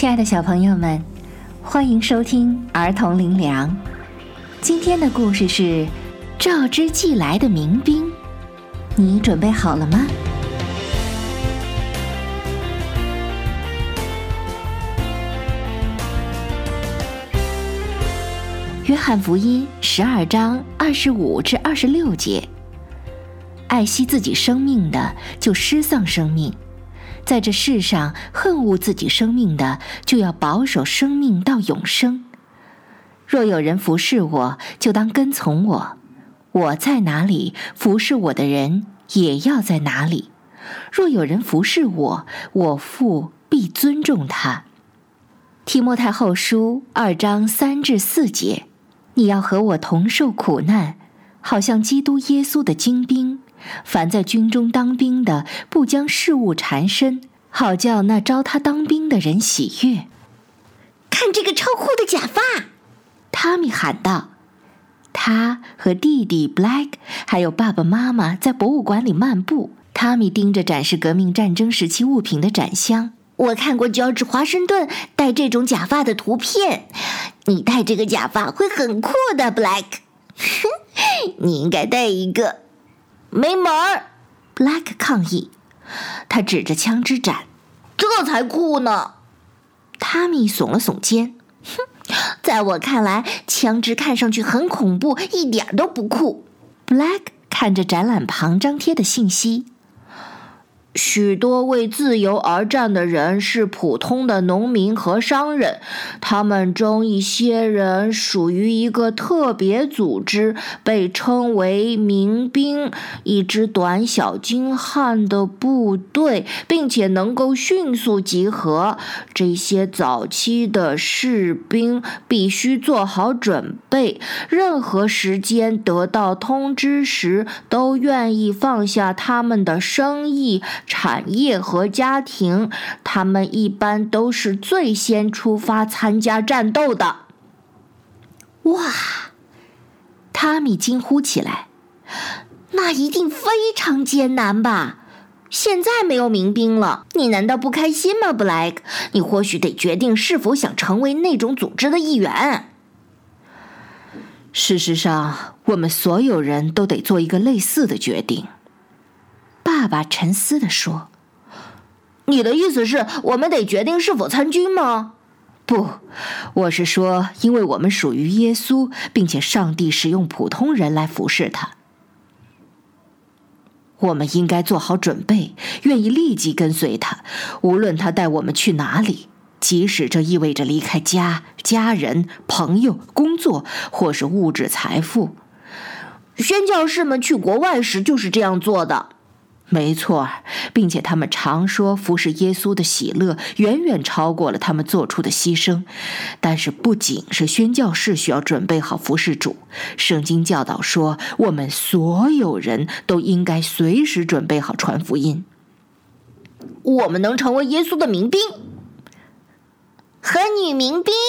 亲爱的小朋友们，欢迎收听儿童灵粮。今天的故事是召之即来的民兵，你准备好了吗？约翰福音12章25至26节，爱惜自己生命的就失丧生命，在这世上恨恶自己生命的就要保守生命到永生。若有人服侍我，就当跟从我，我在哪里，服侍我的人也要在哪里。若有人服侍我，我父必尊重他。提摩太后书2章3至4节，你要和我同受苦难，好像基督耶稣的精兵。凡在军中当兵的，不将事物缠身，好叫那招他当兵的人喜悦。 看这个超酷的假发！ 汤米喊道。他和弟弟 Black 还有爸爸妈妈在博物馆里漫步。汤米盯着展示革命战争时期物品的展箱。 我看过乔治·华盛顿戴这种假发的图片，你戴这个假发会很酷的 Black 你应该戴一个。没门儿 Black 抗议，他指着枪支展， 这才酷呢。 汤米耸了耸肩， 在我看来，枪支看上去很恐怖，一点都不酷。 Black 看着展览旁张贴的信息， 许多为自由而战的人是普通的农民和商人，他们中一些人属于一个特别组织，被称为民兵，一支短小精悍的部队，并且能够迅速集合。这些早期的士兵必须做好准备，任何时间得到通知时，都愿意放下他们的生意、产业和家庭，他们一般都是最先出发参加战斗的。 哇！汤米惊呼起来， 那一定非常艰难吧？现在没有民兵了，你难道不开心吗 Black？ 你或许得决定是否想成为那种组织的一员。 事实上，我们所有人都得做一个类似的决定。爸爸沉思地说， 你的意思是我们得决定是否参军吗？ 不，我是说，因为我们属于耶稣，并且上帝使用普通人来服侍他。我们应该做好准备，愿意立即跟随他，无论他带我们去哪里，即使这意味着离开家人、朋友、工作或是物质财富。 宣教士们去国外时就是这样做的。 没错，并且他们常说服侍耶稣的喜乐远远超过了他们做出的牺牲。但是不仅是宣教士需要准备好服侍主，圣经教导说，我们所有人都应该随时准备好传福音。 我们能成为耶稣的民兵和女民兵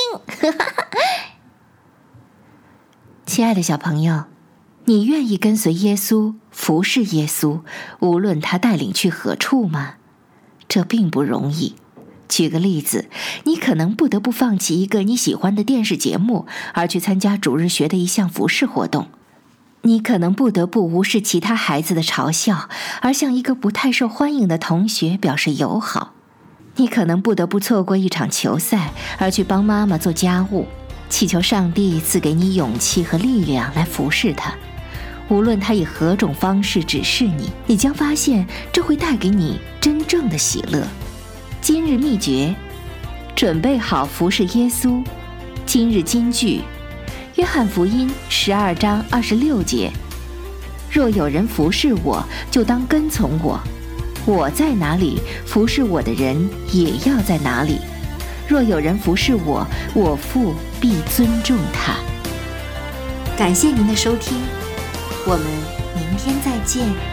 亲爱的小朋友，你愿意跟随耶稣，服侍耶稣，无论他带领去何处吗？这并不容易。举个例子，你可能不得不放弃一个你喜欢的电视节目，而去参加主日学的一项服侍活动。你可能不得不无视其他孩子的嘲笑，而向一个不太受欢迎的同学表示友好。你可能不得不错过一场球赛，而去帮妈妈做家务，祈求上帝赐给你勇气和力量来服侍他。无论他以何种方式指示你，你将发现这会带给你真正的喜乐。今日秘诀：准备好服侍耶稣。今日金句：约翰福音12章26节，若有人服侍我，就当跟从我，我在哪里，服侍我的人也要在哪里。若有人服侍我，我父必尊重他。感谢您的收听，我们明天再见。